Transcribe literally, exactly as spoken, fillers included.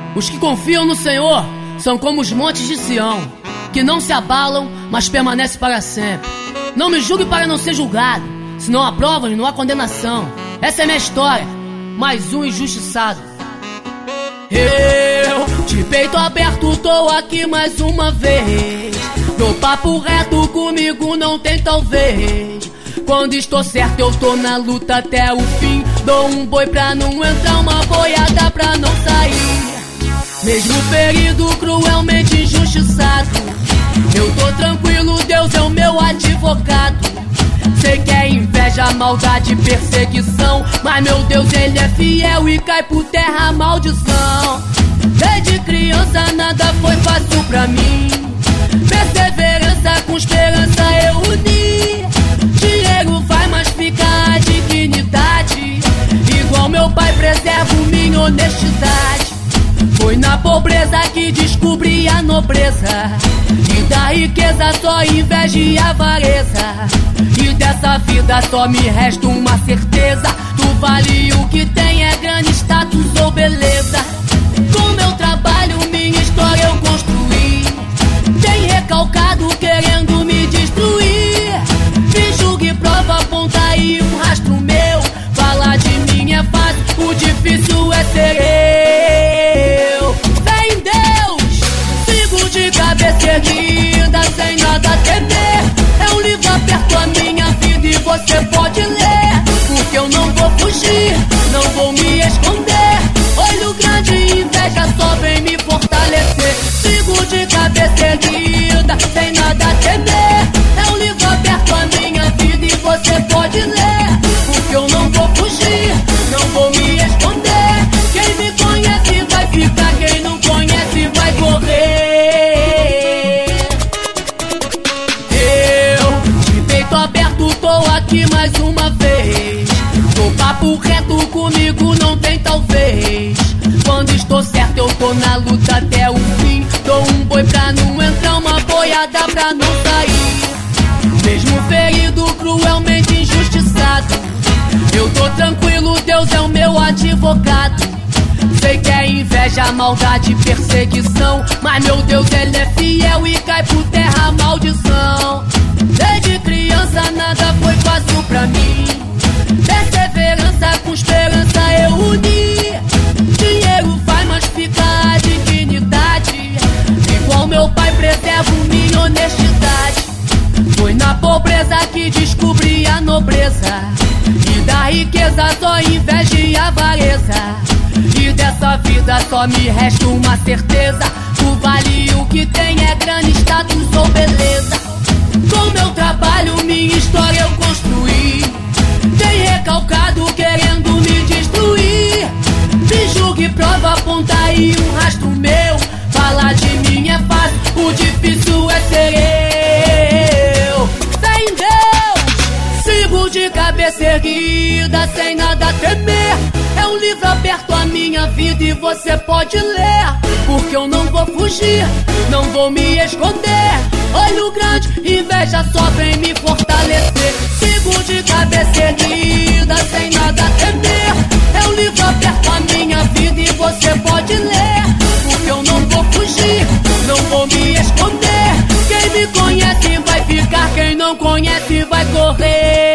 Os que confiam no Senhor são como os montes de Sião, que não se abalam, mas permanecem para sempre. Não me julgue para não ser julgado, se não há provas, não há condenação. Essa é minha história, mais um injustiçado. Eu, de peito aberto, tô aqui mais uma vez. No papo reto comigo não tem talvez. Quando estou certo eu tô na luta até o fim. Dou um boi pra não entrar, uma boiada pra não sair. Mesmo ferido, cruelmente injustiçado, eu tô tranquilo, Deus é o meu advogado. Sei que é inveja, maldade, perseguição, mas meu Deus ele é fiel e cai por terra a maldição. Desde criança nada foi fácil pra mim. Perseverança com esperança eu uni. Dinheiro vai, mas fica a dignidade. Igual meu pai preservo minha honestidade. Foi na pobreza que descobri a nobreza, e da riqueza só inveja e avareza. E dessa vida só me resta uma certeza: tu vale o que tem, é grande status ou beleza. Com meu trabalho minha história eu construí. Tem recalcado querendo me destruir. Me julgue, prova, aponta aí um rastro meu. Falar de mim é fácil, o difícil é ser eu. Fé em Deus, sigo de cabeça erguida, sem nada temer. É um livro aberto a minha vida e você pode ler. Porque eu não vou fugir, não vou me esconder. Olho grande e inveja só vem me fortalecer. Sigo de cabeça erguida, sem nada temer. É um livro aberto a minha vida e você pode ler. Porque eu não vou fugir, não vou me esconder. Quem me conhece vai ficar, quem não conhece vai correr. Eu, de peito aberto, tô aqui mais uma vez. No papo reto comigo não tem talvez. Quando estou certo eu tô na luta até o fim. Dou um boi pra não entrar, uma boiada pra não sair. Mesmo ferido, cruelmente injustiçado, eu tô tranquilo, Deus é o meu advogado. Sei que é inveja, maldade, perseguição, mas meu Deus ele é fiel e cai por terra a maldição. Desde criança nada foi fácil pra mim. Perseverança com esperança eu uni. Dinheiro vai, mas fica a dignidade. Igual meu pai preservo minha honestidade. Foi na pobreza que descobri a nobreza, e da riqueza só inveja e avareza. E dessa vida só me resta uma certeza: tu vale o que tem, é grande status ou beleza. Com meu trabalho minha história eu construí. Tem recalcado querendo me destruir. Me julgue, prova, aponta aí um rastro meu. Falar de mim é fácil, o difícil é ser eu. Fé em Deus, sigo de cabeça erguida, sem nada temer. É um livro aberto a minha vida e você pode ler. Porque eu não vou fugir, não vou me esconder. Olho grande, inveja só vem me fortalecer. Sigo de cabeça erguida, sem nada temer. É um livro aberto a minha vida e você pode ler. Porque eu não vou fugir, não vou me esconder. Quem me conhece vai ficar, quem não conhece vai correr.